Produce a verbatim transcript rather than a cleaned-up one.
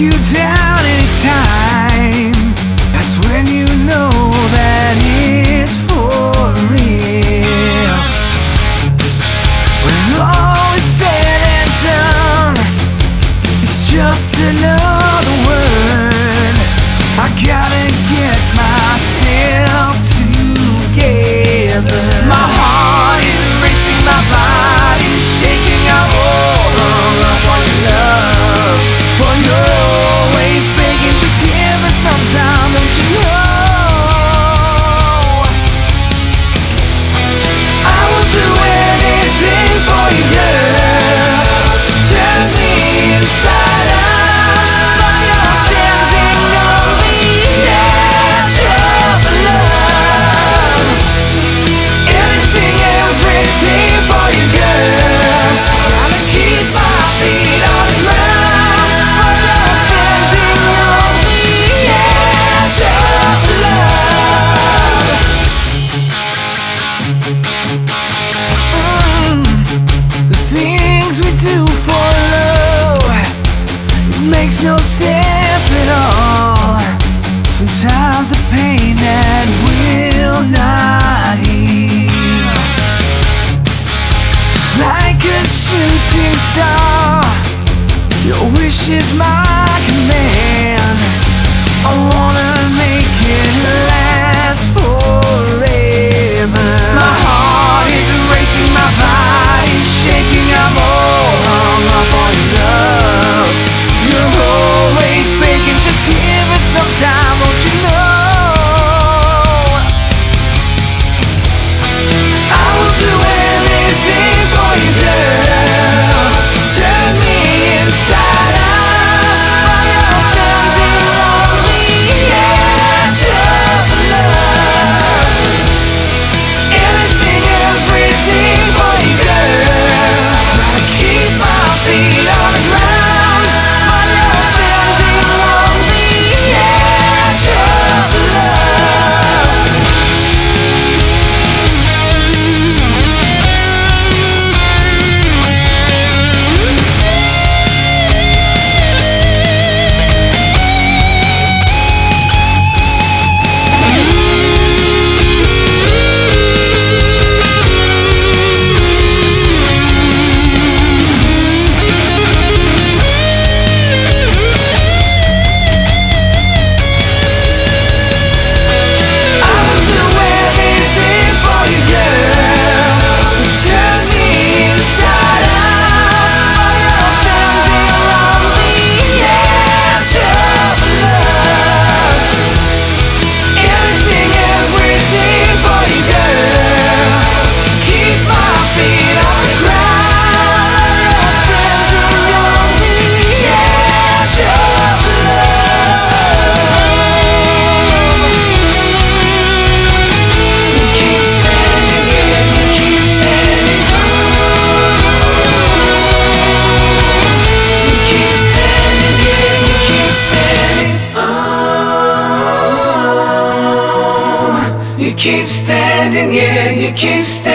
you down anytime. That's when you know that it's for real. When all is said and done, it's just another word. I gotta get myself together. My heart is racing, my body's shaking. I'm all hung up on your love. Well, you're always begging, just give us some time, don't you know? I will do anything for you, girl. Turn me inside out, while you're standing on the edge of love. Anything, everything for you, girl. Trying to keep my feet on the ground, while you're standing on the edge of love. Mm. The things we do for love, it makes no sense at all. Sometimes a pain that will not heal, just like a shooting star. Your wish is my command. I wanna make it last forever. My heart is racing, my body's shaking. I'm all hung up on your love. You're always faking, just give it some time, don't you know? I will do anything for you, girl. Turn me inside out, while you're standing on the edge of love. Anything, everything for you, girl. Try to keep my feet on the ground, while you're standing on the edge of love. I will do anything for you, girl. Turn me inside out, while you're standing on the edge of love. Anything, everything for you, girl. Keep my feet on the ground, while you're standing on the edge of love. You keep standing, yeah, you keep standing. You keep standing, yeah, you keep standing. Oh, you keep standing, yeah, you keep standing.